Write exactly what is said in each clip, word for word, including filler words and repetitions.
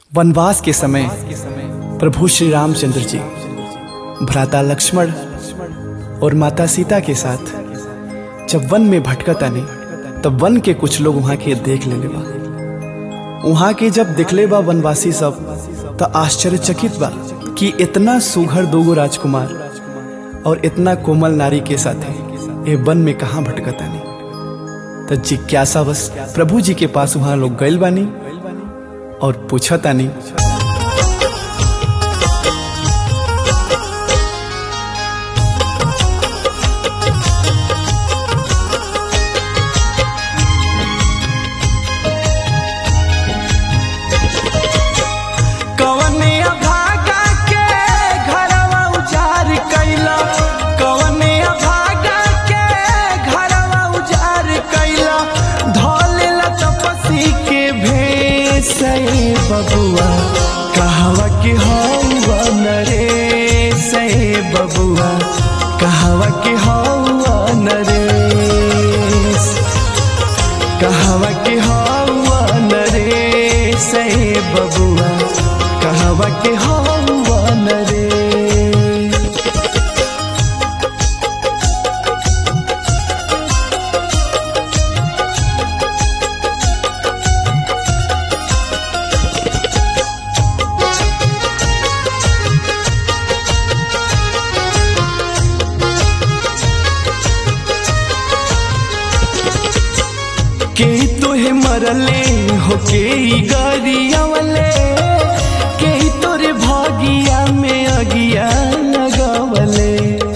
वनवास के समय प्रभु श्री रामचंद्र जी भ्राता लक्ष्मण और माता सीता के साथ जब वन में भटकता नहीं तब वन के कुछ लोग वहां के देख ले बा। वहां के जब दिखले बा वनवासी सब तो आश्चर्यचकित बा कि इतना सुघर दोगो राजकुमार और इतना कोमल नारी के साथ ये वन में कहाँ भटकता नहीं। तो जिज्ञासा बस प्रभु जी के पास वहां लोग गइल बानी और पूछता नहीं। बबुआ कहवा के हौवा नरे से बबुआ कहवा के हौवा नरेश कहवा के हौवा नरे से बबुआ कहवा के हौवा नरे। के तोहे मरले हो के गरिया वाले के तोरे भागिया में अगिया लगावले।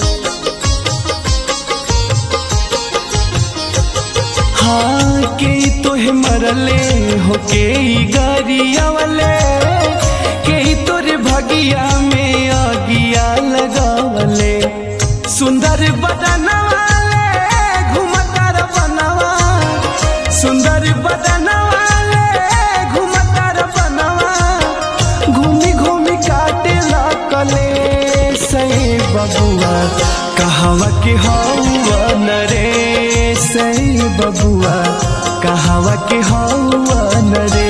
हाँ के तोहे मरले हो के गरिया वाले के तोरे भागिया में अगिया लगावले। सुंदर बदना सुंदर बदन वाले घूमतर बनवा घूमी घूमी काटे लकले से बबुआ कहवा के हौवा नरे से बबुआ कहवा के हौवा नरे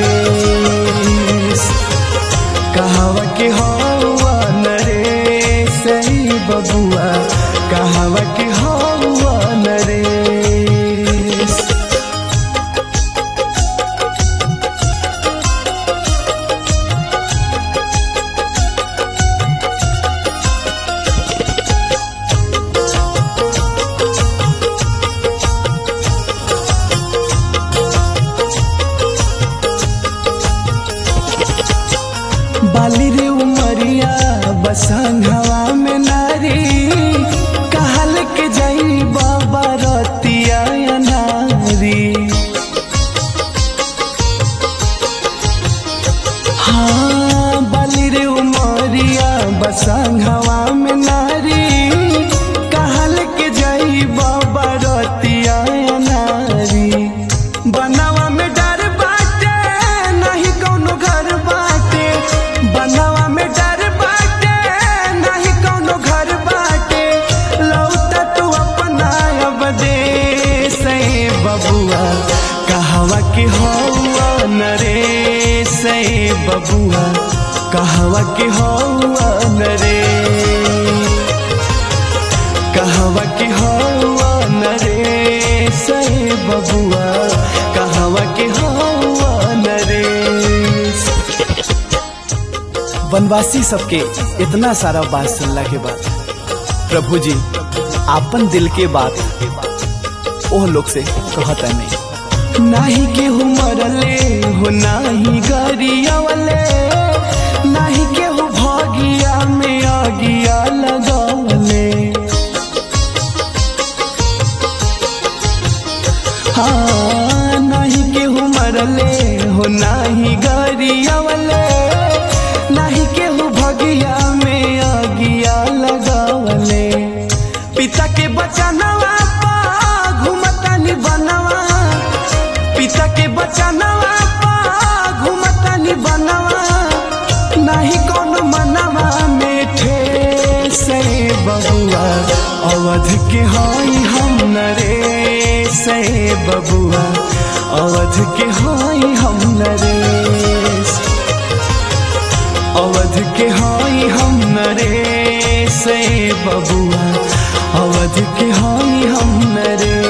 कहवा के हौवा नरे से बबुआ कहवा के हौवा नरे। बाली रे उमरिया बसंघवा में नारी कहल के जाई बाबा रतिया नारी। हाँ बाली रे उमरिया बसंघवा में नारी कहल के जाई बाबा रतिया नारी। बनवा में डर बाटे नहीं कौनो घर बाटे बनवा में डर बाटे नहीं कौनो घर बाटे लौटा तू अपना अब दे से बबुआ कहवा के हौवा नरे से बबुआ कहवा के हौवा नरे कहवा के हौवा नरे से बबुआ कहवा के हौवा नरे। वनवासी सबके इतना सारा बात सुनला के बाद प्रभु जी आपन दिल के बात ओह लोग से कहता नहीं। नाही केहू मरले हो नाही गरिया वाले नाही केहू भागिया में आगिया लगावले। हाँ नाही केहू मरले हो नाही गरिया वाले नाही केहू भागिया में आगिया लगावले। पिता के बचनवा पा घूमता नि बनवा पिता के बचनवा पा घूमता नि बनवा नहीं कौन मनवा में ठे से बबुआ अवध के हाई हम नरे से बबुआ अवध के हाई हम नरेश बबुआ अवध के हाई हम नरे।